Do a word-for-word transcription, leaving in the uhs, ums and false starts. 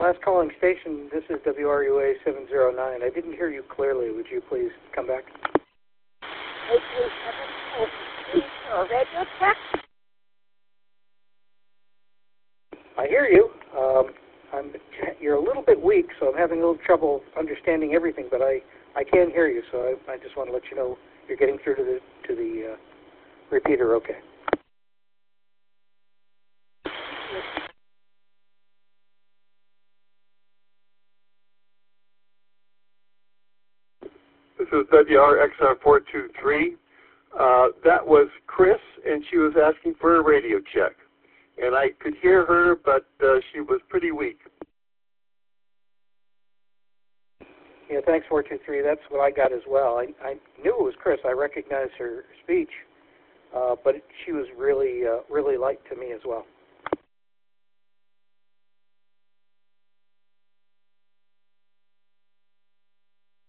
Last calling station, this is W R U A seven zero nine. I didn't hear you clearly. Would you please come back? eight two seven oh three for a radio check. I hear you. Um, I'm, you're a little bit weak, so I'm having a little trouble understanding everything, but I, I can hear you, so I, I just want to let you know you're getting through to the, to the uh, repeater okay. This is W R X R four two three. Uh, that was Chris, and she was asking for a radio check. And I could hear her, but uh, she was pretty weak. Yeah, thanks, four two three. That's what I got as well. I, I knew it was Chris. I recognized her speech, uh, but she was really, uh, really light to me as well.